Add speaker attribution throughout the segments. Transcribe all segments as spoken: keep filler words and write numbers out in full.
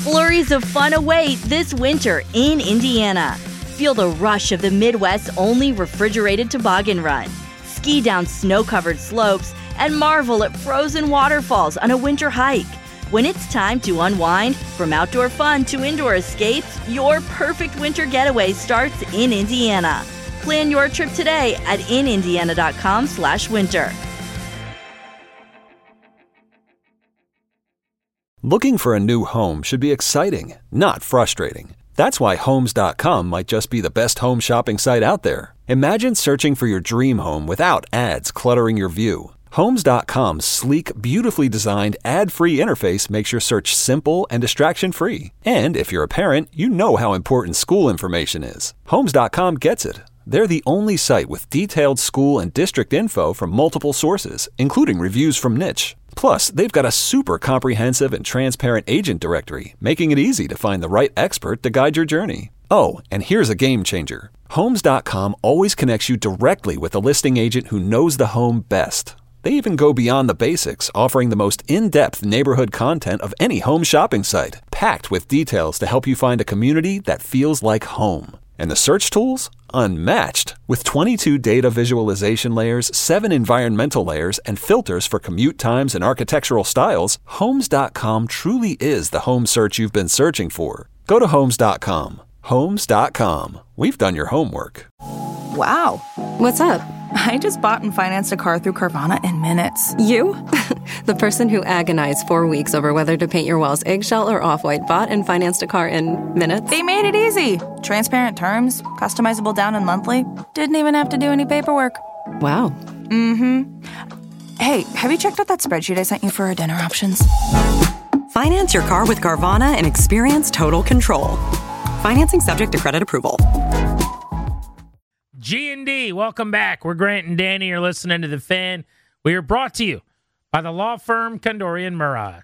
Speaker 1: Flurries of fun await this winter in Indiana. Feel the rush of the Midwest's only refrigerated toboggan run. Ski down snow-covered slopes and marvel at frozen waterfalls on a winter hike. When it's time to unwind, from outdoor fun to indoor escapes, your perfect winter getaway starts in Indiana. Plan your trip today at in indiana dot com slash winter.
Speaker 2: Looking for a new home should be exciting, not frustrating. That's why Homes dot com might just be the best home shopping site out there. Imagine searching for your dream home without ads cluttering your view. Homes dot com's sleek, beautifully designed, ad-free interface makes your search simple and distraction-free. And if you're a parent, you know how important school information is. Homes dot com gets it. They're the only site with detailed school and district info from multiple sources, including reviews from Niche. Plus, they've got a super comprehensive and transparent agent directory, making it easy to find the right expert to guide your journey. Oh, and here's a game changer. Homes dot com always connects you directly with a listing agent who knows the home best. They even go beyond the basics, offering the most in-depth neighborhood content of any home shopping site, packed with details to help you find a community that feels like home. And the search tools? Unmatched. With twenty-two data visualization layers, seven environmental layers, and filters for commute times and architectural styles, Homes dot com truly is the home search you've been searching for. Go to Homes dot com. Homes dot com. We've done your homework.
Speaker 3: Wow.
Speaker 4: What's up?
Speaker 3: I just bought and financed a car through Carvana in minutes.
Speaker 4: You? The person who agonized four weeks over whether to paint your walls eggshell or off-white bought and financed a car in minutes?
Speaker 3: They made it easy. Transparent terms, customizable down and monthly. Didn't even have to do any paperwork.
Speaker 4: Wow.
Speaker 3: Mm-hmm. Hey, have you checked out that spreadsheet I sent you for our dinner options?
Speaker 5: Finance your car with Carvana and experience total control. Financing subject to credit approval.
Speaker 6: G and D, welcome back. We're Grant and Danny. You're listening to The Fan. We are brought to you by the law firm Kondorian Murad.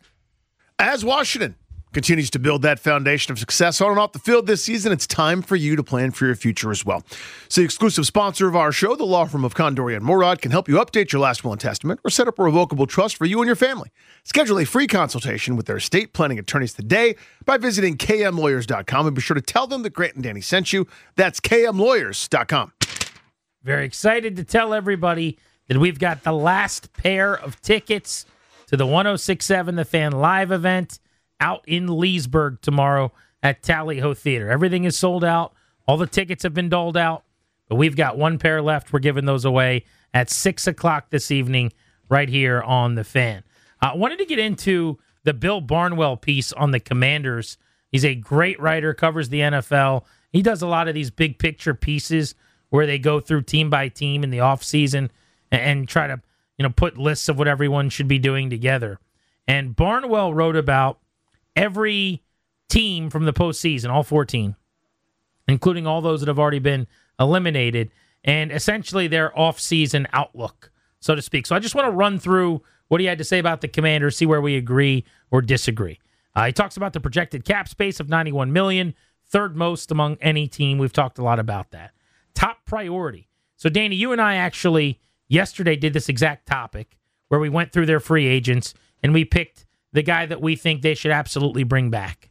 Speaker 7: As Washington continues to build that foundation of success on and off the field this season, it's time for you to plan for your future as well. So the exclusive sponsor of our show, the law firm of Kondorian Murad, can help you update your last will and testament or set up a revocable trust for you and your family. Schedule a free consultation with their estate planning attorneys today by visiting k m lawyers dot com, and be sure to tell them that Grant and Danny sent you. That's k m lawyers dot com.
Speaker 6: Very excited to tell everybody that we've got the last pair of tickets to the one oh six point seven The Fan live event out in Leesburg tomorrow at Tally Ho Theater. Everything is sold out. All the tickets have been doled out, but we've got one pair left. We're giving those away at six o'clock this evening right here on The Fan. I uh, wanted to get into the Bill Barnwell piece on the Commanders. He's a great writer, covers the N F L. He does a lot of these big picture pieces where they go through team by team in the offseason and, and try to, you know, put lists of what everyone should be doing together. And Barnwell wrote about every team from the postseason, all fourteen, including all those that have already been eliminated, and essentially their offseason outlook, so to speak. So I just want to run through what he had to say about the Commanders, see where we agree or disagree. Uh, he talks about the projected cap space of ninety-one million dollars, third most among any team. We've talked a lot about that. Top priority. So, Danny, you and I actually yesterday did this exact topic where we went through their free agents and we picked the guy that we think they should absolutely bring back.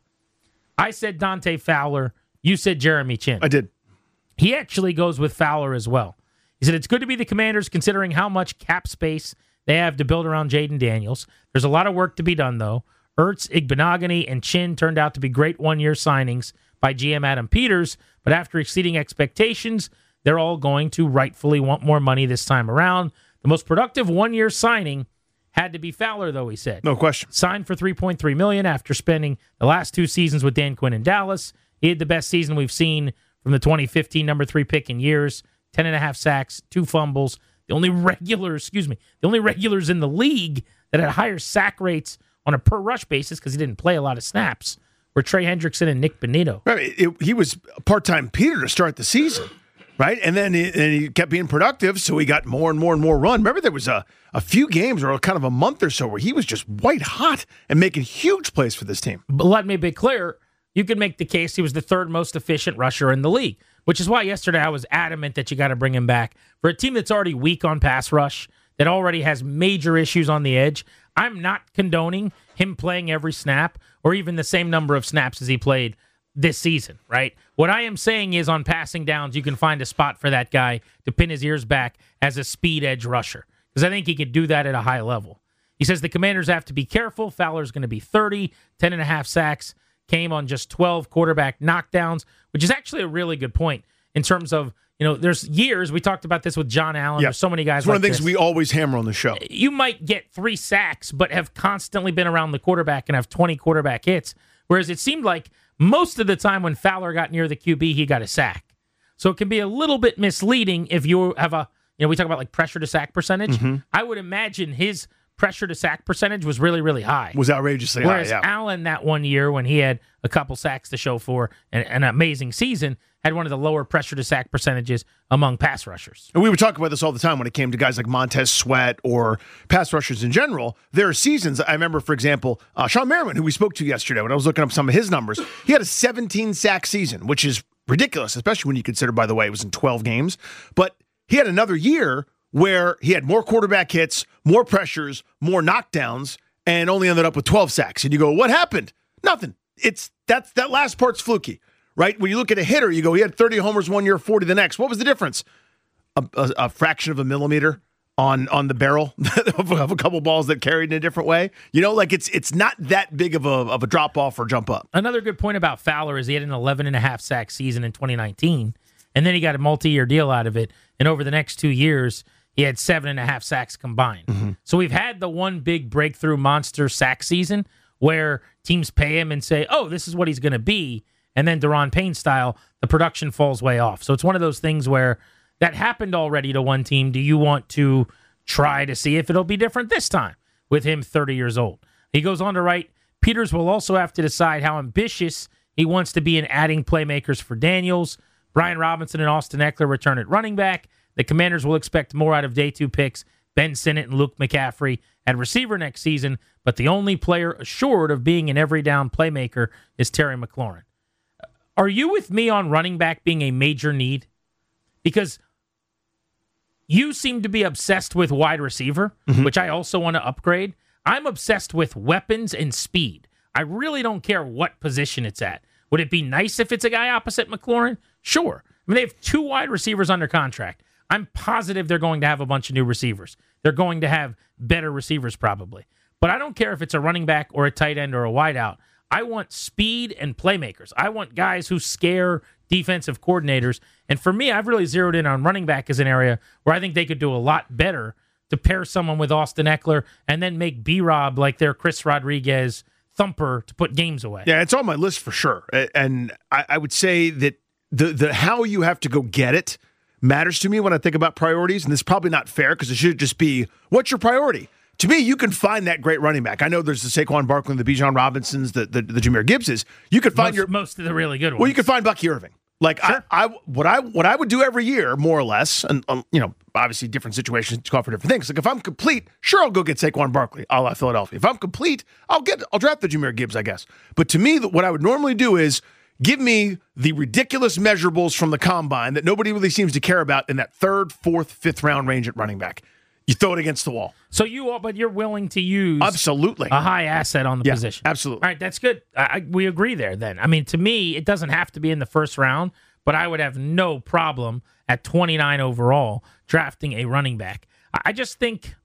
Speaker 6: I said Dante Fowler. You said Jeremy Chin.
Speaker 7: I did.
Speaker 6: He actually goes with Fowler as well. He said it's good to be the Commanders considering how much cap space they have to build around Jaden Daniels. There's a lot of work to be done, though. Ertz, Igbenogany, and Chin turned out to be great one-year signings by G M Adam Peters, but after exceeding expectations, they're all going to rightfully want more money this time around. The most productive one-year signing had to be Fowler, though, he said.
Speaker 7: No question.
Speaker 6: Signed for three point three million dollars after spending the last two seasons with Dan Quinn in Dallas. He had the best season we've seen from the twenty fifteen number three pick in years, ten and a half sacks, two fumbles. The only regulars, excuse me, the only regulars in the league that had higher sack rates on a per-rush basis, because he didn't play a lot of snaps, were Trey Hendrickson and Nick Bonito.
Speaker 7: Right, it, it, he was a part-time Peter to start the season, right? And then he, and he kept being productive, so he got more and more and more run. Remember, there was a, a few games or kind of a month or so where he was just white hot and making huge plays for this team.
Speaker 6: But let me be clear, you could make the case he was the third most efficient rusher in the league, which is why yesterday I was adamant that you got to bring him back. For a team that's already weak on pass rush, that already has major issues on the edge, I'm not condoning him playing every snap or even the same number of snaps as he played this season, right? What I am saying is on passing downs, you can find a spot for that guy to pin his ears back as a speed edge rusher, because I think he could do that at a high level. He says the Commanders have to be careful. Fowler's going to be thirty, ten and a half sacks, came on just twelve quarterback knockdowns, which is actually a really good point in terms of, you know, there's years, we talked about this with John Allen.
Speaker 7: Yeah.
Speaker 6: There's so many guys
Speaker 7: It's one
Speaker 6: like
Speaker 7: of the things
Speaker 6: this.
Speaker 7: we always hammer on the show.
Speaker 6: You might get three sacks, but have constantly been around the quarterback and have twenty quarterback hits, whereas it seemed like most of the time when Fowler got near the Q B, he got a sack. So it can be a little bit misleading if you have a, you know, we talk about like pressure to sack percentage. Mm-hmm. I would imagine his pressure to sack percentage was really, really high.
Speaker 7: Was outrageously
Speaker 6: Whereas
Speaker 7: high, yeah.
Speaker 6: Allen that one year when he had a couple sacks to show for and an amazing season had one of the lower pressure to sack percentages among pass rushers.
Speaker 7: And we would talk about this all the time when it came to guys like Montez Sweat or pass rushers in general. There are seasons, I remember, for example, uh, Sean Merriman, who we spoke to yesterday, when I was looking up some of his numbers, he had a seventeen-sack season, which is ridiculous, especially when you consider, by the way, it was in twelve games. But he had another year where he had more quarterback hits, more pressures, more knockdowns, and only ended up with twelve sacks. And you go, what happened? Nothing. It's that's that last part's fluky, right? When you look at a hitter, you go, he had thirty homers one year, forty the next. What was the difference? A, a, a fraction of a millimeter on on the barrel of, of a couple balls that carried in a different way. You know, like it's it's not that big of a of a drop off or jump up.
Speaker 6: Another good point about Fowler is he had an eleven and a half sack season in twenty nineteen, and then he got a multi-year deal out of it. And over the next two years, he had seven and a half sacks combined. Mm-hmm. So we've had the one big breakthrough monster sack season where teams pay him and say, oh, this is what he's going to be. And then Daron Payne style, the production falls way off. So it's one of those things where that happened already to one team. Do you want to try to see if it'll be different this time with him thirty years old? He goes on to write, Peters will also have to decide how ambitious he wants to be in adding playmakers for Daniels. Brian Robinson and Austin Eckler return at running back. The Commanders will expect more out of day two picks, Ben Sinnott and Luke McCaffrey, at receiver next season, but the only player assured of being an every down playmaker is Terry McLaurin. Are you with me on running back being a major need? Because you seem to be obsessed with wide receiver, mm-hmm. which I also want to upgrade. I'm obsessed with weapons and speed. I really don't care what position it's at. Would it be nice if it's a guy opposite McLaurin? Sure. I mean, they have two wide receivers under contract. I'm positive they're going to have a bunch of new receivers. They're going to have better receivers probably. But I don't care if it's a running back or a tight end or a wideout. I want speed and playmakers. I want guys who scare defensive coordinators. And for me, I've really zeroed in on running back as an area where I think they could do a lot better to pair someone with Austin Eckler and then make B-Rob like their Chris Rodriguez thumper to put games away.
Speaker 7: Yeah, it's on my list for sure. And I, I would say that the the how you have to go get it matters to me when I think about priorities, and this is probably not fair because it should just be, what's your priority? To me, you can find that great running back. I know there's the Saquon Barkley, the Bijan Robinsons, the, the the Jahmyr Gibbses. You could find
Speaker 6: most,
Speaker 7: your
Speaker 6: most of the really good ones.
Speaker 7: Well, you could find Bucky Irving. Like sure. I, I, what I what I would do every year, more or less, and um, you know, obviously different situations call for different things. Like if I'm complete, sure, I'll go get Saquon Barkley, a la Philadelphia. If I'm complete, I'll get I'll draft the Jahmyr Gibbs, I guess. But to me, what I would normally do is give me the ridiculous measurables from the combine that nobody really seems to care about in that third, fourth, fifth round range at running back. You throw it against the wall.
Speaker 6: So you, are, but you're willing to use
Speaker 7: absolutely
Speaker 6: a high asset on the
Speaker 7: yeah,
Speaker 6: position.
Speaker 7: Absolutely.
Speaker 6: All right, that's good. I, I, we agree there. Then, I mean, to me, it doesn't have to be in the first round, but I would have no problem at twenty-nine overall drafting a running back. I, I just think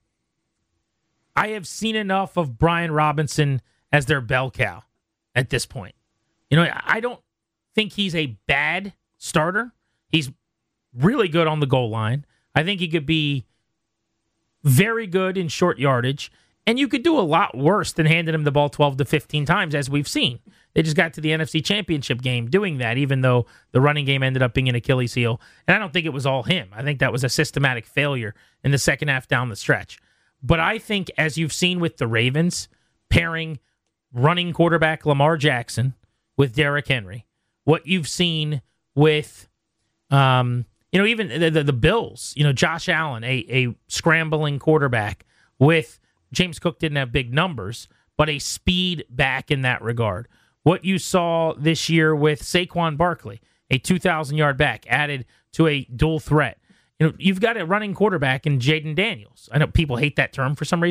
Speaker 6: I have seen enough of Brian Robinson as their bell cow at this point. You know, I don't think he's a bad starter. He's really good on the goal line. I think he could be very good in short yardage, and you could do a lot worse than handing him the ball twelve to fifteen times, as we've seen. They just got to the N F C Championship game doing that, even though the running game ended up being an Achilles heel. And I don't think it was all him. I think that was a systematic failure in the second half down the stretch. But I think, as you've seen with the Ravens, pairing running quarterback Lamar Jackson with Derrick Henry, what you've seen with um, you know, even the, the, the Bills, you know, Josh Allen, a, a scrambling quarterback with James Cook didn't have big numbers, but a speed back in that regard. What you saw this year with Saquon Barkley, a two thousand yard back added to a dual threat. You know, you've got a running quarterback in Jaden Daniels. I know people hate that term for some reason.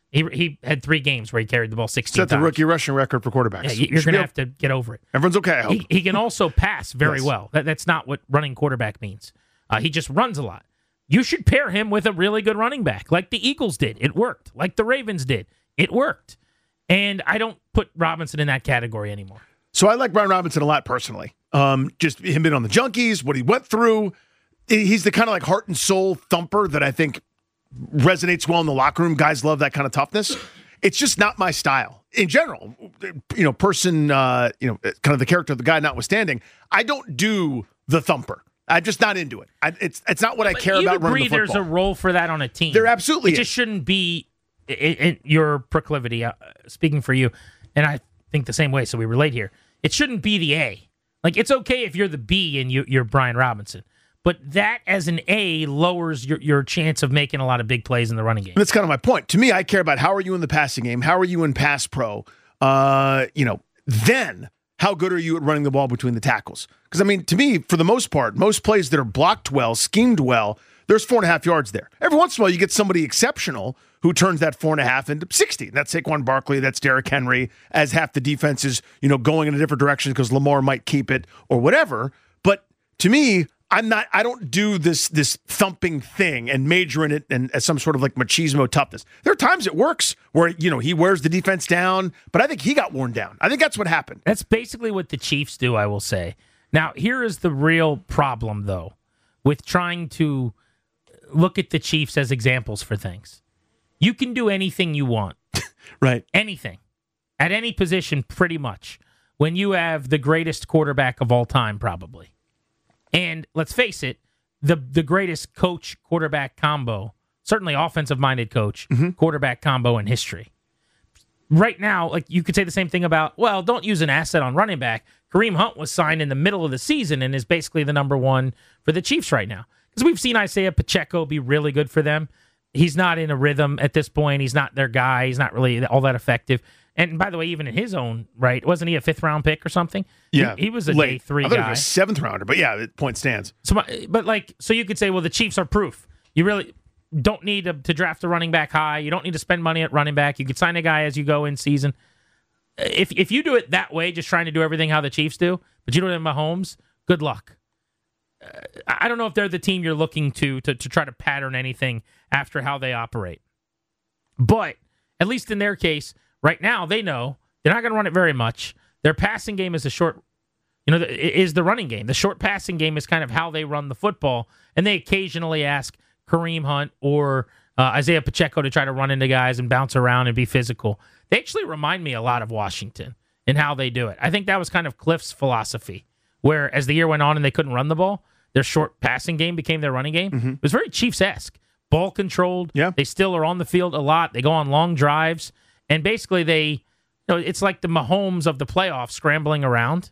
Speaker 6: He he had three games where he carried the ball sixteen
Speaker 7: Set the
Speaker 6: times.
Speaker 7: rookie rushing record for quarterbacks.
Speaker 6: Yeah, you're going to have to get over it.
Speaker 7: Everyone's okay, I hope.
Speaker 6: He, he can also pass very
Speaker 7: Yes.
Speaker 6: well. That, that's not what running quarterback means. Uh, he just runs a lot. You should pair him with a really good running back, like the Eagles did. It worked. Like the Ravens did. It worked. And I don't put Robinson in that category anymore.
Speaker 7: So I like Brian Robinson a lot personally. Um, just him being on the Junkies, what he went through. He's the kind of like heart and soul thumper that I think resonates well in the locker room. Guys love that kind of toughness. It's just not my style in general. You know, person, uh, you know, kind of the character of the guy notwithstanding, I don't do the thumper. I'm just not into it. I, it's it's not what I
Speaker 6: But
Speaker 7: care
Speaker 6: you'd
Speaker 7: about
Speaker 6: agree
Speaker 7: running the football.
Speaker 6: there's a role for that on a team.
Speaker 7: There absolutely
Speaker 6: It
Speaker 7: is.
Speaker 6: just shouldn't be i- i- your proclivity, uh, speaking for you, and I think the same way, so we relate here. It shouldn't be the A. Like, it's okay if you're the B and you, you're Brian Robinson, but that as an A lowers your, your chance of making a lot of big plays in the running game.
Speaker 7: That's kind of my point. To me, I care about how are you in the passing game? How are you in pass pro? Uh, you know, then how good are you at running the ball between the tackles? Because, I mean, to me, for the most part, most plays that are blocked well, schemed well, there's four and a half yards there. Every once in a while, you get somebody exceptional who turns that four and a half into sixty. That's Saquon Barkley. That's Derrick Henry, as half the defense is, you know, going in a different direction because Lamar might keep it or whatever. But to me, I'm not, I don't do this this thumping thing and major in it and as some sort of like machismo toughness. There are times it works where, you know, he wears the defense down, but I think he got worn down. I think that's what happened.
Speaker 6: That's basically what the Chiefs do, I will say. Now, here is the real problem, though, with trying to look at the Chiefs as examples for things. You can do anything you want.
Speaker 7: Right.
Speaker 6: Anything. At any position, pretty much. When you have the greatest quarterback of all time, probably. And let's face it, the the greatest coach-quarterback combo, certainly offensive-minded coach,
Speaker 7: Mm-hmm.
Speaker 6: quarterback combo in history. Right now, like you could say the same thing about, well, don't use an asset on running back. Kareem Hunt was signed in the middle of the season and is basically the number one for the Chiefs right now. Because we've seen Isaiah Pacheco be really good for them. He's not in a rhythm at this point. He's not their guy. He's not really all that effective. And by the way, even in his own right, wasn't he a fifth round pick or something?
Speaker 7: Yeah.
Speaker 6: He, he was a
Speaker 7: late.
Speaker 6: day three
Speaker 7: I thought
Speaker 6: guy.
Speaker 7: he was a seventh rounder, but yeah, the point stands.
Speaker 6: So, my, but like, so you could say, well, the Chiefs are proof. You really don't need to, to draft a running back high. You don't need to spend money at running back. You could sign a guy as you go in season. If if you do it that way, just trying to do everything how the Chiefs do, but you don't have Mahomes, good luck. Uh, I don't know if they're the team you're looking to, to to try to pattern anything after how they operate. But at least in their case, right now, they know they're not going to run it very much. Their passing game is a short, you know, is the running game. The short passing game is kind of how they run the football, and they occasionally ask Kareem Hunt or uh, Isaiah Pacheco to try to run into guys and bounce around and be physical. They actually remind me a lot of Washington in how they do it. I think that was kind of Cliff's philosophy, where as the year went on and they couldn't run the ball, their short passing game became their running game. Mm-hmm. It was very Chiefs-esque. Ball controlled.
Speaker 7: Yeah.
Speaker 6: They still are on the field a lot. They go on long drives. And basically they, you know, it's like the Mahomes of the playoffs scrambling around.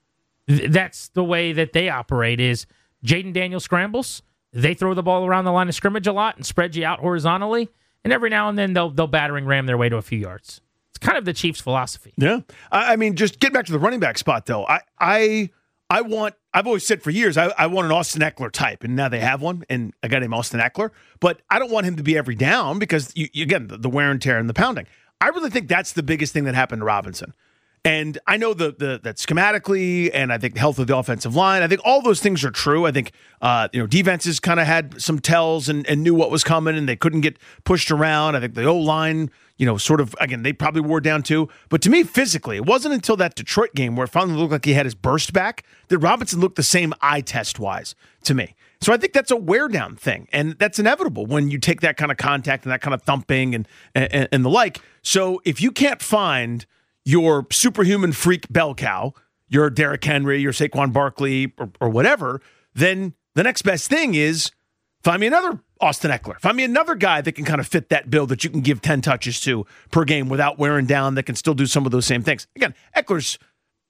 Speaker 6: Th- that's the way that they operate is Jaden Daniels scrambles. They throw the ball around the line of scrimmage a lot and spread you out horizontally. And every now and then they'll they'll battering ram their way to a few yards. It's kind of the Chiefs' philosophy.
Speaker 7: Yeah. I, I mean, just get back to the running back spot, though. I I I want, I've always said for years, I, I want an Austin Eckler type, and now they have one, and a guy named Austin Eckler. But I don't want him to be every down because, you, you, again, the, the wear and tear and the pounding. I really think that's the biggest thing that happened to Robinson. And I know the, the that schematically, and I think the health of the offensive line, I think all those things are true. I think uh, you know defenses kind of had some tells and, and knew what was coming, and they couldn't get pushed around. I think the O-line, you know, sort of, again, they probably wore down too. But to me, physically, it wasn't until that Detroit game where it finally looked like he had his burst back that Robinson looked the same eye test-wise to me. So I think that's a wear-down thing, and that's inevitable when you take that kind of contact and that kind of thumping and and, and the like. So if you can't find your superhuman freak bell cow, your Derrick Henry, your Saquon Barkley, or, or whatever, then the next best thing is find me another Austin Eckler. Find me another guy that can kind of fit that bill that you can give ten touches to per game without wearing down, that can still do some of those same things. Again, Eckler's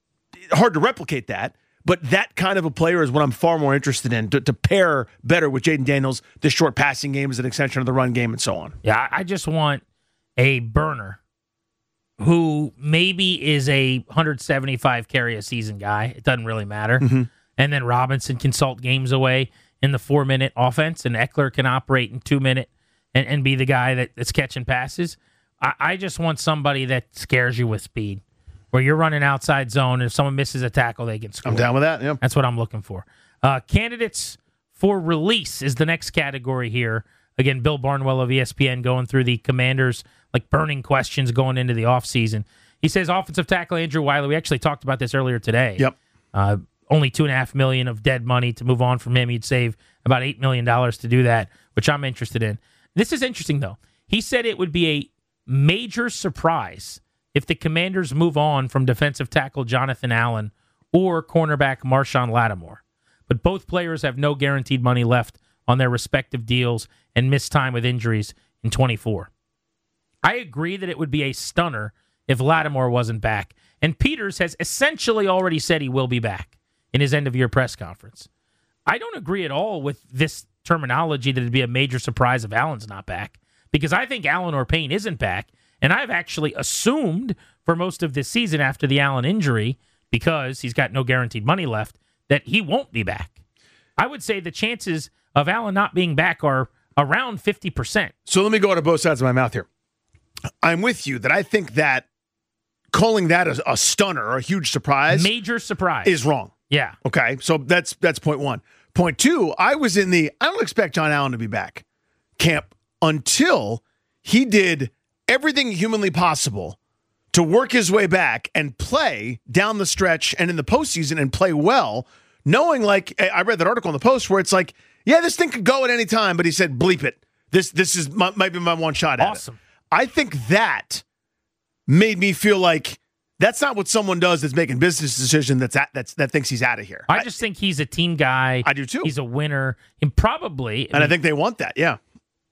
Speaker 7: hard to replicate that, but that kind of a player is what I'm far more interested in, to, to pair better with Jaden Daniels, this short passing game as an extension of the run game and so on.
Speaker 6: Yeah, I just want a burner who maybe is a one seventy-five carry a season guy. It doesn't really matter. Mm-hmm. And then Robinson can salt games away in the four-minute offense, and Eckler can operate in two-minute and, and be the guy that, that's catching passes. I, I just want somebody that scares you with speed, where you're running outside zone, and if someone misses a tackle, they can score.
Speaker 7: I'm down with that, yeah.
Speaker 6: That's what I'm looking for. Uh, candidates for release is the next category here. Again, Bill Barnwell of E S P N going through the Commanders, like burning questions going into the offseason. He says offensive tackle Andrew Wiley, we actually talked about this earlier today.
Speaker 7: Yep.
Speaker 6: Uh, only two and a half million of dead money to move on from him. He'd save about eight million dollars to do that, which I'm interested in. This is interesting, though. He said it would be a major surprise if the Commanders move on from defensive tackle Jonathan Allen or cornerback Marshawn Lattimore. But both players have no guaranteed money left on their respective deals and missed time with injuries in twenty-four. I agree that it would be a stunner if Lattimore wasn't back. And Peters has essentially already said he will be back in his end-of-year press conference. I don't agree at all with this terminology that it'd be a major surprise if Allen's not back, because I think Allen or Payne isn't back, and I've actually assumed for most of this season after the Allen injury, because he's got no guaranteed money left, that he won't be back. I would say the chances of Allen not being back are around fifty percent.
Speaker 7: So let me go to both sides of my mouth here. I'm with you that I think that calling that a, a stunner or a huge surprise,
Speaker 6: major surprise,
Speaker 7: is wrong.
Speaker 6: Yeah.
Speaker 7: Okay, so that's that's point one. Point two, I was in the I don't expect John Allen to be back camp until he did everything humanly possible to work his way back and play down the stretch and in the postseason and play well, knowing, like, I read that article in the Post where it's like, yeah, this thing could go at any time, but he said, bleep it. This this is my, might be my one shot at
Speaker 6: awesome.
Speaker 7: it. I think that made me feel like that's not what someone does that's making business decision that's at, that's that thinks he's out of here.
Speaker 6: I, I just think he's a team guy.
Speaker 7: I do too.
Speaker 6: He's a winner. And probably,
Speaker 7: and I, mean, I think they want that, yeah.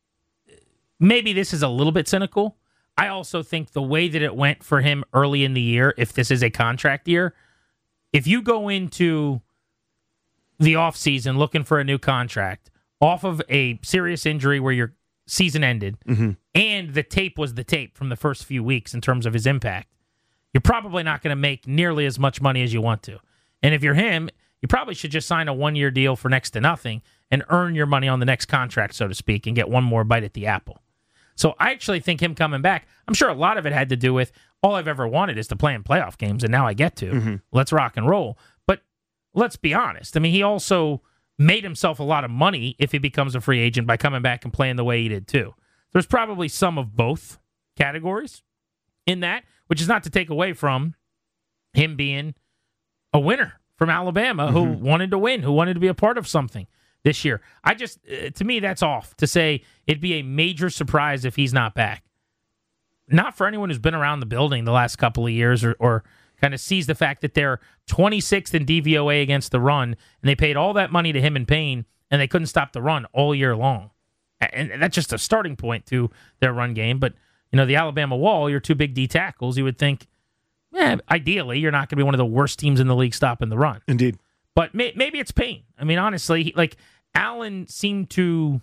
Speaker 6: Maybe this is a little bit cynical. I also think the way that it went for him early in the year, if this is a contract year, if you go into the offseason looking for a new contract off of a serious injury where your season ended, mm-hmm. and the tape was the tape from the first few weeks in terms of his impact, you're probably not going to make nearly as much money as you want to. And if you're him, you probably should just sign a one-year deal for next to nothing and earn your money on the next contract, so to speak, and get one more bite at the apple. So I actually think him coming back, I'm sure a lot of it had to do with all I've ever wanted is to play in playoff games, and now I get to. Mm-hmm. Let's rock and roll. But let's be honest. I mean, he also made himself a lot of money if he becomes a free agent by coming back and playing the way he did too. There's probably some of both categories in that, which is not to take away from him being a winner from Alabama mm-hmm. who wanted to win, who wanted to be a part of something this year. I just, uh, to me, that's off to say it'd be a major surprise if he's not back. Not for anyone who's been around the building the last couple of years or, or kind of sees the fact that they're twenty-sixth in D V O A against the run, and they paid all that money to him and Payne, and they couldn't stop the run all year long. And that's just a starting point to their run game. But, you know, the Alabama wall, your two big D tackles, you would think, yeah, ideally, you're not going to be one of the worst teams in the league stopping the run.
Speaker 7: Indeed.
Speaker 6: But may, maybe it's Payne. I mean, honestly, he, like, Allen seemed to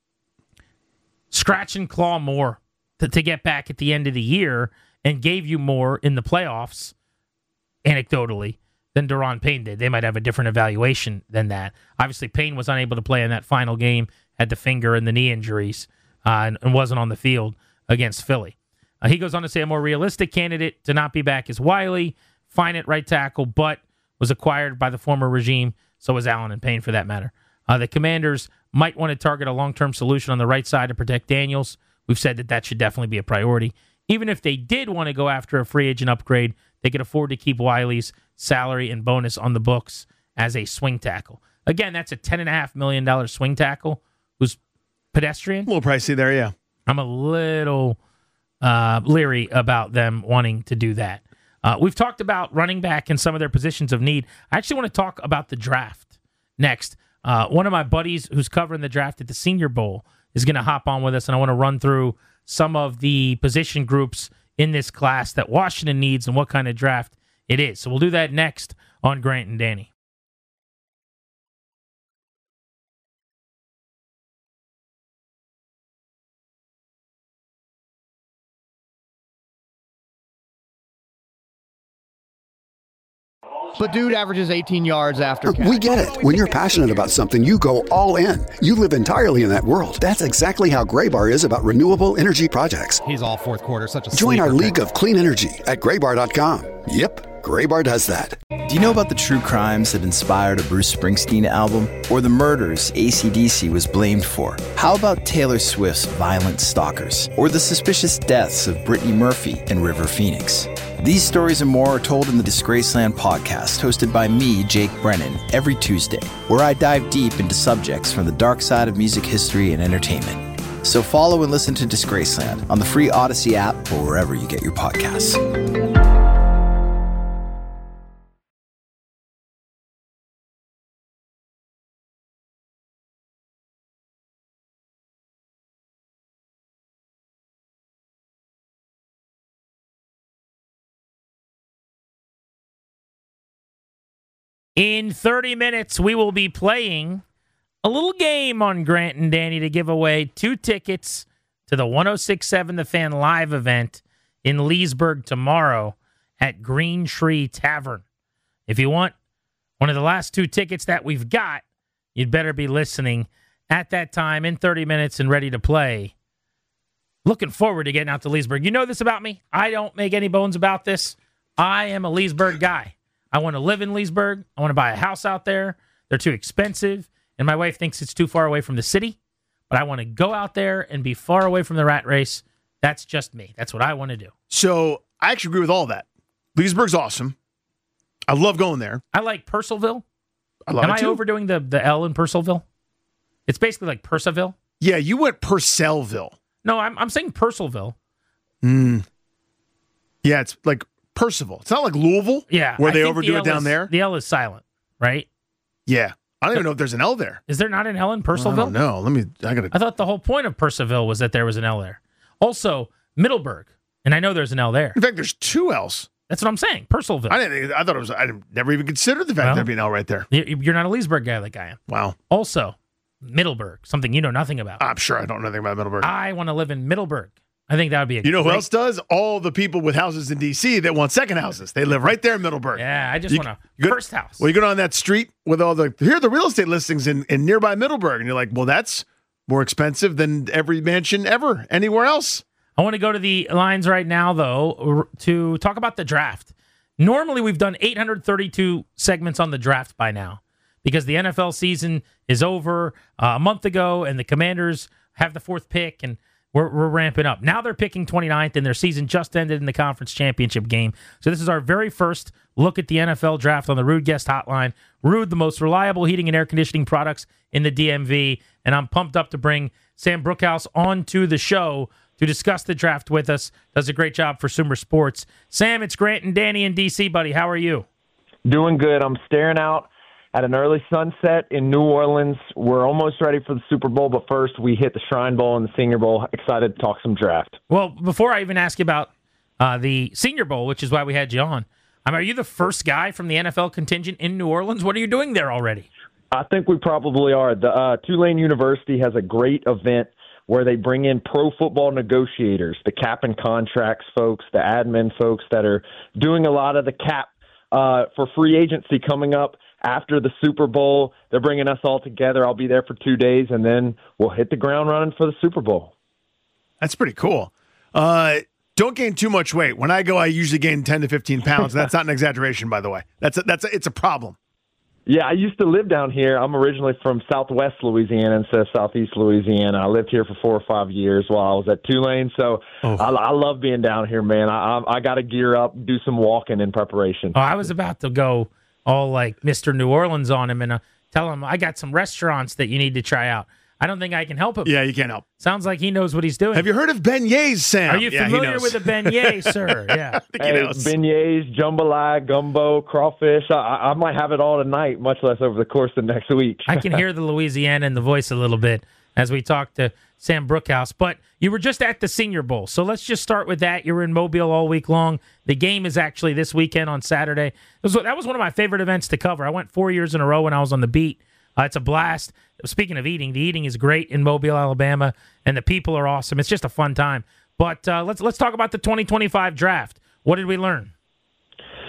Speaker 6: scratch and claw more to, to get back at the end of the year and gave you more in the playoffs, anecdotally, than Daron Payne did. They might have a different evaluation than that. Obviously, Payne was unable to play in that final game, had the finger and the knee injuries, uh, and, and wasn't on the field against Philly. Uh, he goes on to say a more realistic candidate to not be back is Wiley, fine at right tackle, but was acquired by the former regime. So was Allen and Payne, for that matter. Uh, the Commanders might want to target a long-term solution on the right side to protect Daniels. We've said that that should definitely be a priority. Even if they did want to go after a free agent upgrade, they could afford to keep Wiley's salary and bonus on the books as a swing tackle. Again, that's a ten point five million dollars swing tackle who's pedestrian.
Speaker 7: A little pricey there, yeah.
Speaker 6: I'm a little uh, leery about them wanting to do that. Uh, we've talked about running back and some of their positions of need. I actually want to talk about the draft next. Uh, one of my buddies who's covering the draft at the Senior Bowl is going to hop on with us, and I want to run through some of the position groups in this class that Washington needs and what kind of draft it is. So we'll do that next on Grant and Danny.
Speaker 8: But dude averages eighteen yards after catch.
Speaker 9: We get it. When you're passionate about something, you go all in. You live entirely in that world. That's exactly how Graybar is about renewable energy projects.
Speaker 8: He's all fourth quarter, such a
Speaker 9: Join our
Speaker 8: sleeper
Speaker 9: league
Speaker 8: pick.
Speaker 9: of clean energy at graybar dot com. Yep, Graybar does that.
Speaker 10: Do you know about the true crimes that inspired a Bruce Springsteen album? Or the murders A C D C was blamed for? How about Taylor Swift's Violent Stalkers? Or the suspicious deaths of Brittany Murphy and River Phoenix? These stories and more are told in the Disgraceland podcast, hosted by me, Jake Brennan, every Tuesday, where I dive deep into subjects from the dark side of music history and entertainment. So follow and listen to Disgraceland on the free Odyssey app or wherever you get your podcasts.
Speaker 6: In thirty minutes, we will be playing a little game on Grant and Danny to give away two tickets to the one oh six point seven The Fan live event in Leesburg tomorrow at Green Tree Tavern. If you want one of the last two tickets that we've got, you'd better be listening at that time in thirty minutes and ready to play. Looking forward to getting out to Leesburg. You know this about me. I don't make any bones about this. I am a Leesburg guy. I want to live in Leesburg. I want to buy a house out there. They're too expensive, and my wife thinks it's too far away from the city. But I want to go out there and be far away from the rat race. That's just me. That's what I want to do.
Speaker 7: So I actually agree with all that. Leesburg's awesome. I love going there.
Speaker 6: I like Purcellville.
Speaker 7: I love
Speaker 6: Am
Speaker 7: it
Speaker 6: I
Speaker 7: too.
Speaker 6: overdoing the, the L in Purcellville? It's basically like Purcellville.
Speaker 7: Yeah, you went Purcellville.
Speaker 6: No, I'm I'm saying Purcellville.
Speaker 7: Mm. Yeah, it's like Percival. It's not like Louisville.
Speaker 6: Yeah,
Speaker 7: where
Speaker 6: I
Speaker 7: they
Speaker 6: think
Speaker 7: overdo
Speaker 6: the
Speaker 7: it
Speaker 6: L
Speaker 7: down
Speaker 6: is,
Speaker 7: there.
Speaker 6: The L is silent, right?
Speaker 7: Yeah, I don't even know if there's an L there.
Speaker 6: Is there not an L in Purcellville?
Speaker 7: No, let me. I gotta.
Speaker 6: I thought the whole point of Purcellville was that there was an L there. Also, Middleburg, and I know there's an L there.
Speaker 7: In fact, there's two L's.
Speaker 6: That's what I'm saying. Purcellville.
Speaker 7: I didn't. I thought it was. I didn't, never even considered the fact
Speaker 6: Well,
Speaker 7: there'd be an L right there.
Speaker 6: You're not a Leesburg guy like I am.
Speaker 7: Wow.
Speaker 6: Also, Middleburg, something you know nothing about.
Speaker 7: I'm sure I don't know anything about Middleburg.
Speaker 6: I want to live in Middleburg. I think that would be a
Speaker 7: You know
Speaker 6: great,
Speaker 7: who else does? All the people with houses in D C that want second houses. They live right there in Middleburg.
Speaker 6: Yeah, I just
Speaker 7: You-
Speaker 6: want a
Speaker 7: you go-
Speaker 6: first house.
Speaker 7: Well, you go down that street with all the, here are the real estate listings in, in nearby Middleburg. And you're like, well, that's more expensive than every mansion ever anywhere else.
Speaker 6: I want to go to the lines right now, though, r- to talk about the draft. Normally, we've done eight hundred thirty-two segments on the draft by now because the N F L season is over uh, a month ago and the Commanders have the fourth pick and we're, we're ramping up. Now they're picking twenty-ninth and their season just ended in the conference championship game. So this is our very first look at the N F L draft on the Rude Guest Hotline. Rude, the most reliable heating and air conditioning products in the D M V. And I'm pumped up to bring Sam Brookhouse onto the show to discuss the draft with us. Does a great job for Sumer Sports. Sam, it's Grant and Danny in D C, buddy. How are you?
Speaker 11: Doing good. I'm staring out at an early sunset in New Orleans. We're almost ready for the Super Bowl, but first we hit the Shrine Bowl and the Senior Bowl. Excited to talk some draft.
Speaker 6: Well, before I even ask you about uh, the Senior Bowl, which is why we had you on, I mean, are you the first guy from the N F L contingent in New Orleans? What are you doing there already?
Speaker 11: I think we probably are. The uh, Tulane University has a great event where they bring in pro football negotiators, the cap and contracts folks, the admin folks that are doing a lot of the cap uh, for free agency coming up after the Super Bowl. They're bringing us all together. I'll be there for two days, and then we'll hit the ground running for the Super Bowl.
Speaker 7: That's pretty cool. Uh, don't gain too much weight. When I go, I usually gain ten to fifteen pounds. That's not an exaggeration, by the way. That's a, that's a, it's a problem.
Speaker 11: Yeah, I used to live down here. I'm originally from Southwest Louisiana instead of Southeast Louisiana. I lived here for four or five years while I was at Tulane. So oh. I, I love being down here, man. I, I, I got to gear up, do some walking in preparation.
Speaker 6: Oh, I was about to go all like Mister New Orleans on him and uh, tell him I got some restaurants that you need to try out. I don't think I can help him.
Speaker 7: Yeah, you can't help.
Speaker 6: Sounds like he knows what he's doing.
Speaker 7: Have you heard of beignets, Sam?
Speaker 6: Are you
Speaker 7: yeah,
Speaker 6: familiar with a beignet, sir? Yeah.
Speaker 11: Hey, beignets, jambalaya, gumbo, crawfish. I, I might have it all tonight, much less over the course of next week.
Speaker 6: I can hear the Louisiana in the voice a little bit as we talk to Sam Brookhouse. But you were just at the Senior Bowl, so let's just start with that. You were in Mobile all week long. The game is actually this weekend on Saturday. It was, that was one of my favorite events to cover. I went four years in a row when I was on the beat. Uh, it's a blast. Speaking of eating, the eating is great in Mobile, Alabama, and the people are awesome. It's just a fun time. But uh, let's let's talk about the twenty twenty-five draft. What did we learn?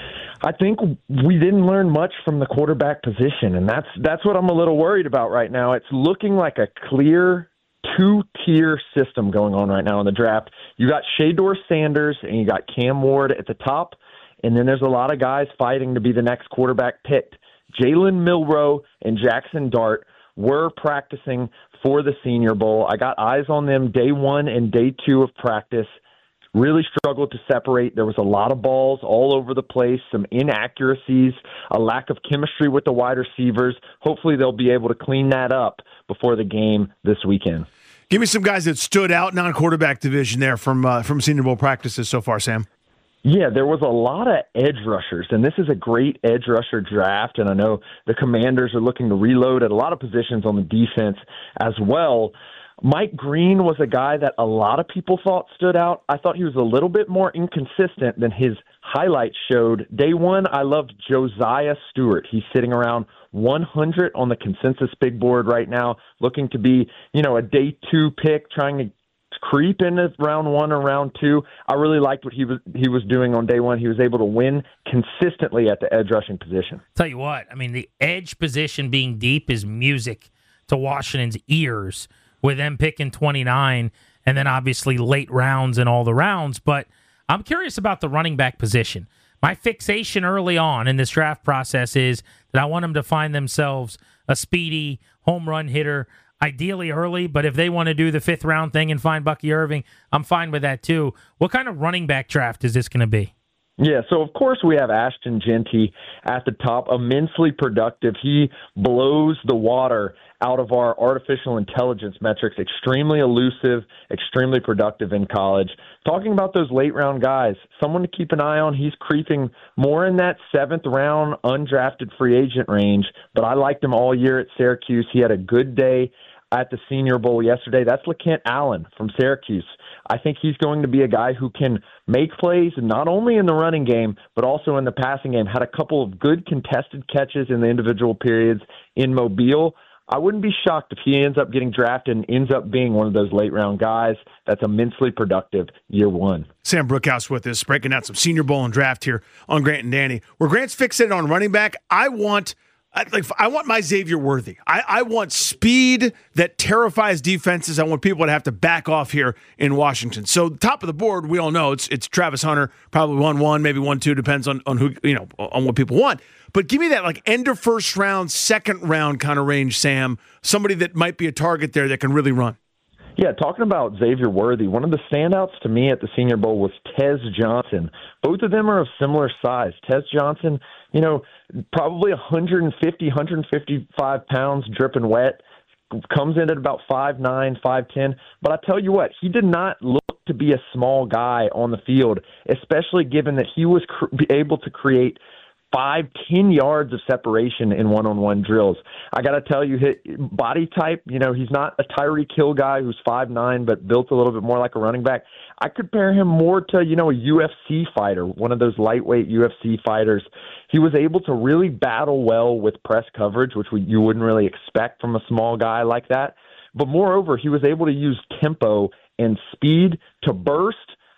Speaker 11: I think we didn't learn much from the quarterback position, and that's that's what I'm a little worried about right now. It's looking like a clear two-tier system going on right now in the draft. You got Shedeur Sanders and you got Cam Ward at the top, and then there's a lot of guys fighting to be the next quarterback picked. Jalen Milroe and Jackson Dart were practicing for the Senior Bowl. I got eyes on them day one and day two of practice. Really struggled to separate. There was a lot of balls all over the place, some inaccuracies, a lack of chemistry with the wide receivers. Hopefully they'll be able to clean that up before the game this weekend.
Speaker 7: Give me some guys that stood out non-quarterback division there from uh, from Senior Bowl practices so far, Sam.
Speaker 11: Yeah, there was a lot of edge rushers, and this is a great edge rusher draft, and I know the Commanders are looking to reload at a lot of positions on the defense as well. Mike Green was a guy that a lot of people thought stood out. I thought he was a little bit more inconsistent than his highlights showed. Day one, I loved Josiah Stewart. He's sitting around one hundred on the consensus big board right now, looking to be, you know, a day two pick, trying to creep into round one or round two. I really liked what he was he was doing on day one. He was able to win consistently at the edge rushing position.
Speaker 6: Tell you what, I mean, the edge position being deep is music to Washington's ears, with them picking twenty-nine and then obviously late rounds and all the rounds. But I'm curious about the running back position. My fixation early on in this draft process is that I want them to find themselves a speedy home run hitter, ideally early, but if they want to do the fifth round thing and find Bucky Irving, I'm fine with that too. What kind of running back draft is this going to be?
Speaker 11: Yeah, so of course we have Ashton Jeanty at the top, immensely productive. He blows the water out of our artificial intelligence metrics, extremely elusive, extremely productive in college. Talking about those late round guys, someone to keep an eye on. He's creeping more in that seventh round undrafted free agent range, but I liked him all year at Syracuse. He had a good day at the Senior Bowl yesterday. That's LeKent Allen from Syracuse. I think he's going to be a guy who can make plays not only in the running game, but also in the passing game. Had a couple of good contested catches in the individual periods in Mobile. I wouldn't be shocked if he ends up getting drafted and ends up being one of those late-round guys that's immensely productive year one.
Speaker 7: Sam Brookhouse with us, breaking down some Senior Bowl and draft here on Grant and Danny. Where Grant's fixated on running back, I want I, like, I want my Xavier Worthy. I, I want speed that terrifies defenses. I want people to have to back off here in Washington. So top of the board, we all know it's it's Travis Hunter, probably one one, maybe one two, depends on, on who you know on what people want. But give me that like end of first round, second round kind of range, Sam. Somebody that might be a target there that can really run.
Speaker 11: Yeah, talking about Xavier Worthy, one of the standouts to me at the Senior Bowl was Tez Johnson. Both of them are of similar size. Tez Johnson, you know, probably one fifty, one fifty-five pounds, dripping wet, comes in at about five nine, five ten. But I tell you what, he did not look to be a small guy on the field, especially given that he was cr- able to create five, ten yards of separation in one-on-one drills. I got to tell you, his body type, you know, he's not a Tyreek Hill guy who's five nine, but built a little bit more like a running back. I compare him more to, you know, a U F C fighter, one of those lightweight U F C fighters. He was able to really battle well with press coverage, which we, you wouldn't really expect from a small guy like that. But moreover, he was able to use tempo and speed to burst,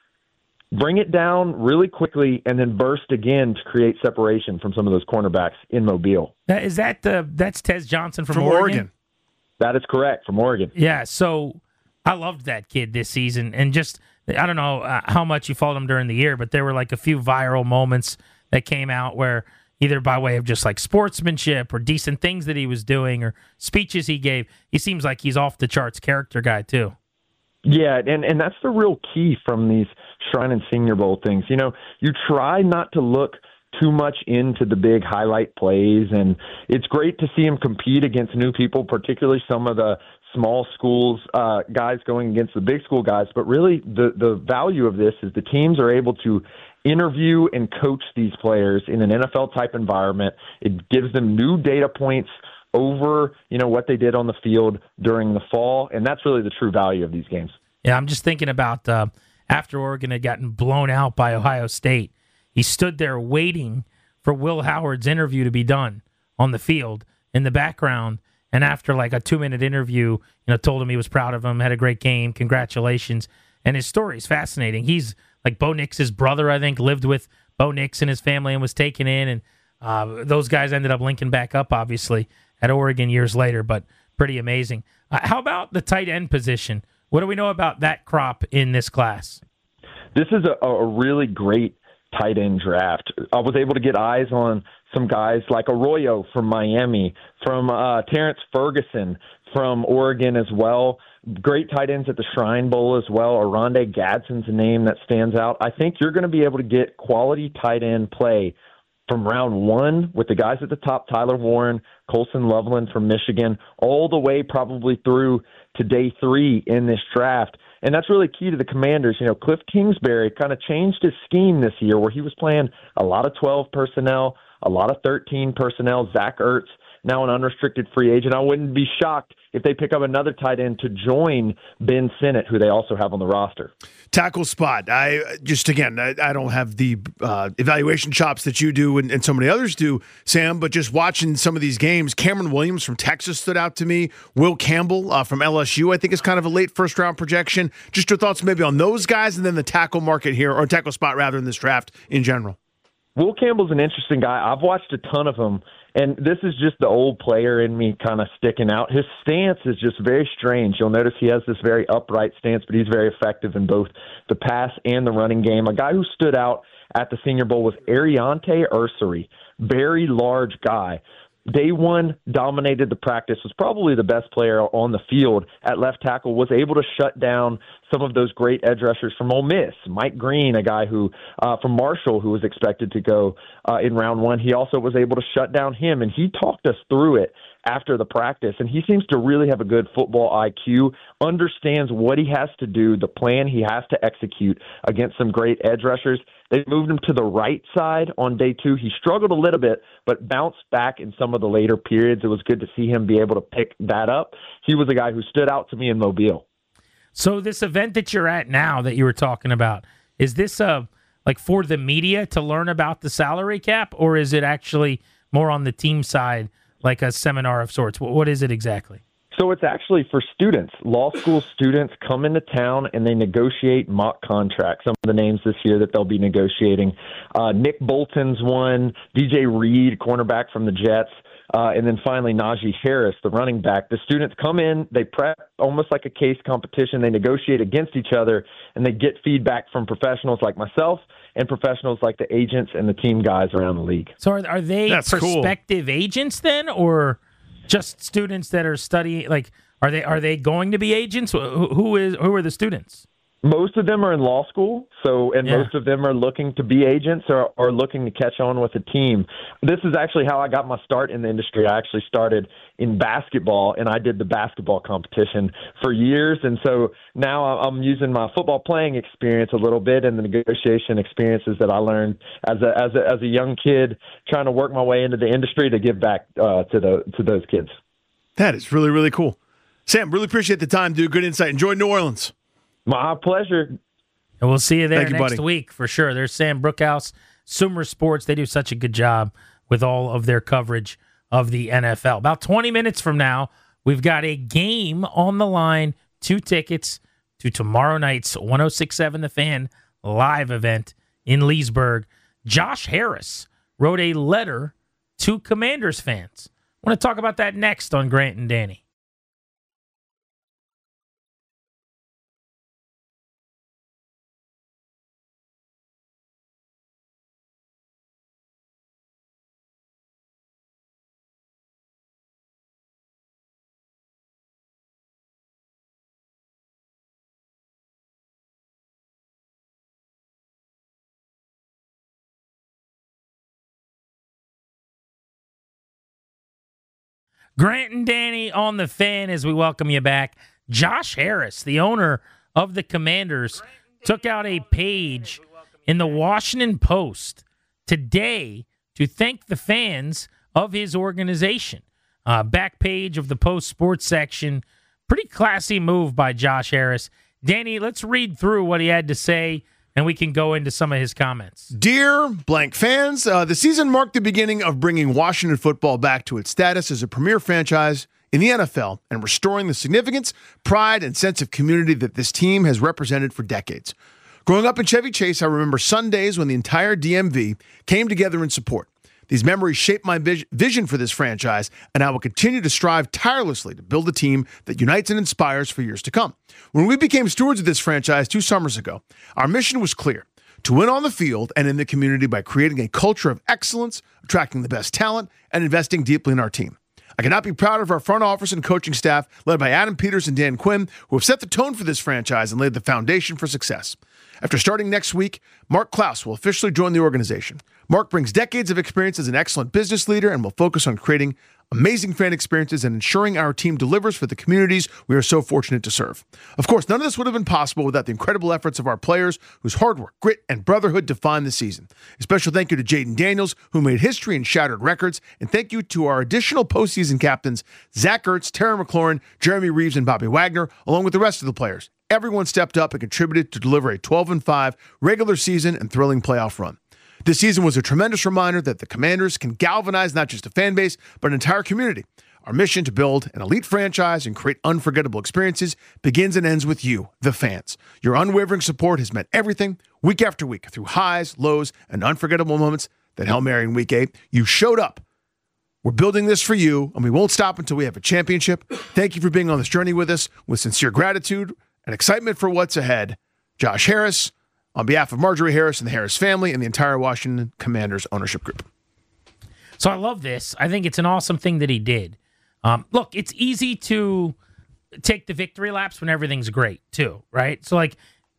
Speaker 11: bring it down really quickly, and then burst again to create separation from some of those cornerbacks in Mobile.
Speaker 6: That, is that the that's Tez Johnson from,
Speaker 7: from
Speaker 6: Oregon?
Speaker 7: Oregon?
Speaker 11: That is correct, from Oregon.
Speaker 6: Yeah, so I loved that kid this season, and just I don't know uh, how much you followed him during the year, but there were like a few viral moments that came out where either by way of just like sportsmanship or decent things that he was doing or speeches he gave, he seems like he's off the charts character guy too.
Speaker 11: Yeah, and, and that's the real key from these Shrine and Senior Bowl things. You know, you try not to look too much into the big highlight plays, and it's great to see him compete against new people, particularly some of the small schools uh, guys going against the big school guys. But really, the, the value of this is the teams are able to interview and coach these players in an N F L-type environment. It gives them new data points over, you know, what they did on the field during the fall, and that's really the true value of these games.
Speaker 6: Yeah, I'm just thinking about uh, after Oregon had gotten blown out by Ohio State, he stood there waiting for Will Howard's interview to be done on the field in the background, and after like a two-minute interview, you know, told him he was proud of him, had a great game, congratulations, and his story is fascinating. He's like Bo Nix's brother, I think, lived with Bo Nix and his family and was taken in, and uh, those guys ended up linking back up, obviously, at Oregon years later, but pretty amazing. Uh, how about the tight end position? What do we know about that crop in this class?
Speaker 11: This is a, a really great tight end draft. I was able to get eyes on some guys like Arroyo from Miami, from uh, Terrence Ferguson from Oregon as well. Great tight ends at the Shrine Bowl as well. Aronde Gadsden's a name that stands out. I think you're going to be able to get quality tight end play from round one with the guys at the top, Tyler Warren, Colson Loveland from Michigan, all the way probably through to day three in this draft. And that's really key to the Commanders. You know, Cliff Kingsbury kind of changed his scheme this year where he was playing a lot of twelve personnel, a lot of thirteen personnel. Zach Ertz, now an unrestricted free agent. I wouldn't be shocked if they pick up another tight end to join Ben Sinnott, who they also have on the roster.
Speaker 7: Tackle spot. I just, again, I, I don't have the uh, evaluation chops that you do and, and so many others do, Sam, but just watching some of these games, Cameron Williams from Texas stood out to me. Will Campbell uh, from L S U, I think, is kind of a late first-round projection. Just your thoughts maybe on those guys and then the tackle market here, or tackle spot rather, in this draft in general.
Speaker 11: Will Campbell's an interesting guy. I've watched a ton of him, and this is just the old player in me kind of sticking out. His stance is just very strange. You'll notice he has this very upright stance, but he's very effective in both the pass and the running game. A guy who stood out at the Senior Bowl was Ariante Ursary, very large guy. Day one, dominated the practice, was probably the best player on the field at left tackle, was able to shut down some of those great edge rushers from Ole Miss. Mike Green, a guy who uh, from Marshall who was expected to go uh, in round one, he also was able to shut down him, and he talked us through it after the practice, and he seems to really have a good football I Q, understands what he has to do, the plan he has to execute against some great edge rushers. They moved him to the right side on day two. He struggled a little bit, but bounced back in some of the later periods. It was good to see him be able to pick that up. He was a guy who stood out to me in Mobile.
Speaker 6: So this event that you're at now that you were talking about, is this uh, like for the media to learn about the salary cap, or is it actually more on the team side, like a seminar of sorts? What is it exactly?
Speaker 11: So it's actually for students. Law school students come into town and they negotiate mock contracts. Some of the names this year that they'll be negotiating. Uh, Nick Bolton's one, D J Reed, cornerback from the Jets, uh, and then finally Najee Harris, the running back. The students come in, they prep almost like a case competition. They negotiate against each other, and they get feedback from professionals like myself and professionals like the agents and the team guys around the league.
Speaker 6: So are, are they
Speaker 7: That's
Speaker 6: prospective
Speaker 7: cool.
Speaker 6: agents then, or just students that are studying? Like, are they are they going to be agents? Who, who is who are the students?
Speaker 11: Most of them are in law school, so and
Speaker 6: Yeah.
Speaker 11: most of them are looking to be agents or, or looking to catch on with a team. This is actually how I got my start in the industry. I actually started in basketball, and I did the basketball competition for years. And so now I'm using my football playing experience a little bit and the negotiation experiences that I learned as a as a, as a young kid trying to work my way into the industry to give back uh, to the to those kids.
Speaker 7: That is really, really cool. Sam, really appreciate the time, dude. Good insight. Enjoy New Orleans.
Speaker 11: My pleasure.
Speaker 6: And we'll see you there
Speaker 7: Thank you,
Speaker 6: next
Speaker 7: buddy.
Speaker 6: week for sure. There's Sam Brookhouse, Sumer Sports. They do such a good job with all of their coverage of the N F L. About twenty minutes from now, we've got a game on the line, two tickets to tomorrow night's one oh six point seven The Fan live event in Leesburg. Josh Harris wrote a letter to Commanders fans. I want to talk about that next on Grant and Danny. Grant and Danny on the Fan as we welcome you back. Josh Harris, the owner of the Commanders, took out a page in the Washington Post today to thank the fans of his organization. Uh, back page of the Post Sports section. Pretty classy move by Josh Harris. Danny, let's read through what he had to say, and we can go into some of his comments.
Speaker 7: Dear blank fans, uh, the season marked the beginning of bringing Washington football back to its status as a premier franchise in the N F L and restoring the significance, pride, and sense of community that this team has represented for decades. Growing up in Chevy Chase, I remember Sundays when the entire D M V came together in support. These memories shaped my vis- vision for this franchise, and I will continue to strive tirelessly to build a team that unites and inspires for years to come. When we became stewards of this franchise two summers ago, our mission was clear: to win on the field and in the community by creating a culture of excellence, attracting the best talent, and investing deeply in our team. I cannot be prouder of our front office and coaching staff, led by Adam Peters and Dan Quinn, who have set the tone for this franchise and laid the foundation for success. After starting next week, Mark Klaus will officially join the organization. Mark brings decades of experience as an excellent business leader and will focus on creating amazing fan experiences and ensuring our team delivers for the communities we are so fortunate to serve. Of course, none of this would have been possible without the incredible efforts of our players, whose hard work, grit, and brotherhood define the season. A special thank you to Jaden Daniels, who made history and shattered records, and thank you to our additional postseason captains, Zach Ertz, Terry McLaurin, Jeremy Reeves, and Bobby Wagner, along with the rest of the players. Everyone stepped up and contributed to deliver a twelve and five regular season and thrilling playoff run. This season was a tremendous reminder that the Commanders can galvanize not just a fan base, but an entire community. Our mission to build an elite franchise and create unforgettable experiences begins and ends with you, the fans. Your unwavering support has meant everything, week after week, through highs, lows, and unforgettable moments that Hail Mary in week eight. You showed up. We're building this for you, and we won't stop until we have a championship. Thank you for being on this journey with us. With sincere gratitude and excitement for what's ahead, Josh Harris, on behalf of Marjorie Harris and the Harris family and the entire Washington Commanders ownership group.
Speaker 6: So I love this. I think it's an awesome thing that he did. Um, look, it's easy to take the victory laps when everything's great, too, right? So, like,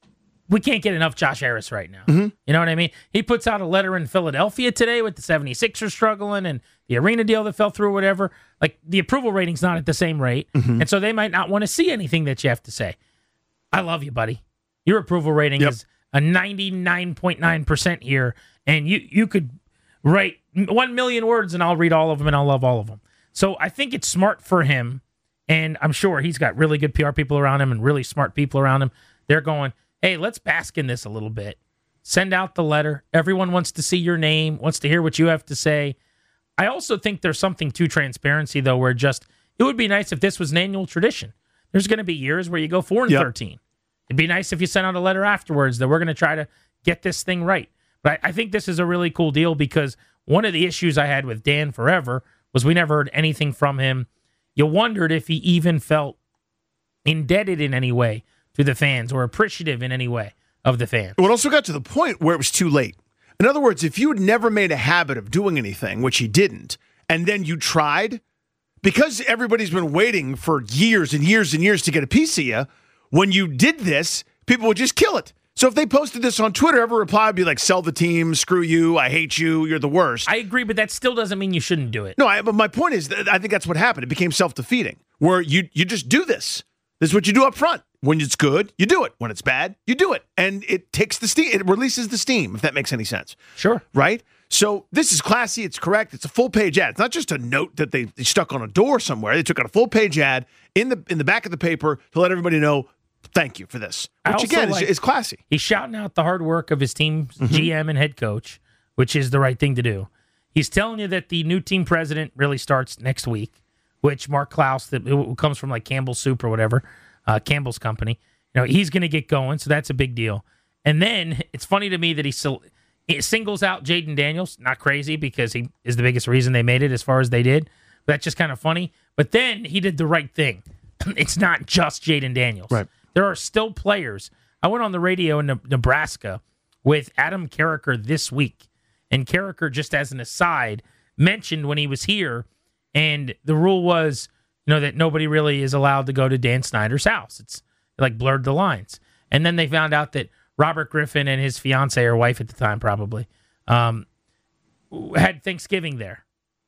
Speaker 6: we can't get enough Josh Harris right now.
Speaker 7: Mm-hmm.
Speaker 6: You know what I mean? He puts out a letter in Philadelphia today with the seventy-sixers struggling and the arena deal that fell through or whatever. Like, the approval rating's not at the same rate,
Speaker 7: Mm-hmm.
Speaker 6: and so they might not want to see anything that you have to say. I love you, buddy. Your approval rating
Speaker 7: Yep.
Speaker 6: is a ninety-nine point nine percent here, and you you could write one million words, and I'll read all of them, and I'll love all of them. So I think it's smart for him, and I'm sure he's got really good P R people around him and really smart people around him. They're going, hey, let's bask in this a little bit. Send out the letter. Everyone wants to see your name, wants to hear what you have to say. I also think there's something to transparency, though, where just it would be nice if this was an annual tradition. There's going to be years where you go four and
Speaker 7: Yep.
Speaker 6: thirteen. It'd be nice if you sent out a letter afterwards that we're going to try to get this thing right. But I, I think this is a really cool deal because one of the issues I had with Dan forever was we never heard anything from him. You wondered if he even felt indebted in any way to the fans or appreciative in any way of the fans.
Speaker 7: Well, it also got to the point where it was too late. In other words, if you had never made a habit of doing anything, which he didn't, and then you tried, because everybody's been waiting for years and years and years to get a piece of you, when you did this, people would just kill it. So if they posted this on Twitter, every reply would be like, sell the team, screw you, I hate you, you're the worst.
Speaker 6: I agree, but that still doesn't mean you shouldn't do it.
Speaker 7: No, I, but my point is, that I think that's what happened. It became self-defeating, where you you just do this. This is what you do up front. When it's good, you do it. When it's bad, you do it. And it takes the steam, it releases the steam, if that makes any sense.
Speaker 6: Sure.
Speaker 7: Right? So this is classy, it's correct, it's a full-page ad. It's not just a note that they, they stuck on a door somewhere. They took out a full-page ad in the in the back of the paper to let everybody know, thank you for this. Which, again, like, is, is classy.
Speaker 6: He's shouting out the hard work of his team's mm-hmm. G M and head coach, which is the right thing to do. He's telling you that the new team president really starts next week, which Mark Klaus, that comes from like Campbell's Soup or whatever, uh, Campbell's company, you know, he's going to get going, so that's a big deal. And then it's funny to me that he, still, he singles out Jaden Daniels. Not crazy because he is the biggest reason they made it as far as they did. But that's just kind of funny. But then he did the right thing. It's not just Jaden Daniels.
Speaker 7: Right.
Speaker 6: There are still players. I went on the radio in Nebraska with Adam Carricker this week, and Carricker, just as an aside, mentioned when he was here, and the rule was, you know, that nobody really is allowed to go to Dan Snyder's house. It's like blurred the lines. And then they found out that Robert Griffin and his fiance or wife at the time probably um, had Thanksgiving there.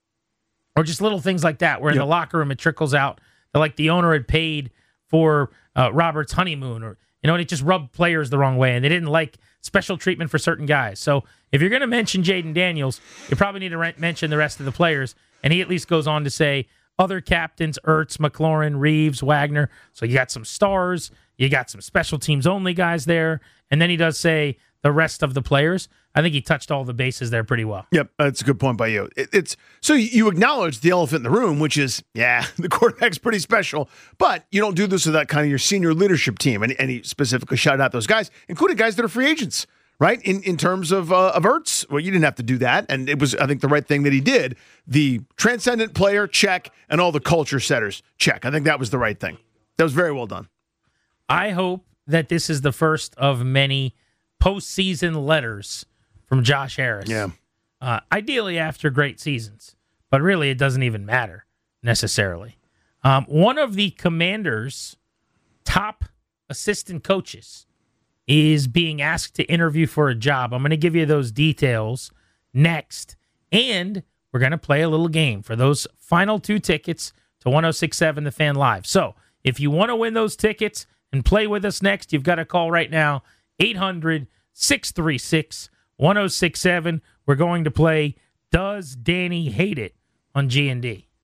Speaker 6: Or just little things like that, where yep. in the locker room it trickles out that like the owner had paid for uh, Robert's honeymoon, or you know, and it just rubbed players the wrong way, and they didn't like special treatment for certain guys. So if you're going to mention Jaden Daniels, you probably need to re- mention the rest of the players. And he at least goes on to say other captains, Ertz, McLaurin, Reeves, Wagner. So you got some stars, you got some special teams only guys there, and then he does say the rest of the players. I think he touched all the bases there pretty well.
Speaker 7: Yep, that's a good point by you. It, it's so you acknowledge the elephant in the room, which is, yeah, the quarterback's pretty special, but you don't do this without kind of your senior leadership team. And, and he specifically shouted out those guys, including guys that are free agents, right? In in terms of uh, of Ertz, well, you didn't have to do that, and it was, I think, the right thing that he did. The transcendent player, check, and all the culture setters, check. I think that was the right thing. That was very well done.
Speaker 6: I hope that this is the first of many postseason letters from Josh Harris.
Speaker 7: Yeah.
Speaker 6: Uh, ideally after great seasons, but really it doesn't even matter necessarily. Um, one of the Commanders' top assistant coaches is being asked to interview for a job. I'm going to give you those details next, and we're going to play a little game for those final two tickets to one oh six point seven The Fan Live. So if you want to win those tickets and play with us next, you've got to call right now, eight hundred, six three six, one oh six seven. We're going to play Does Danny Hate It on G and D.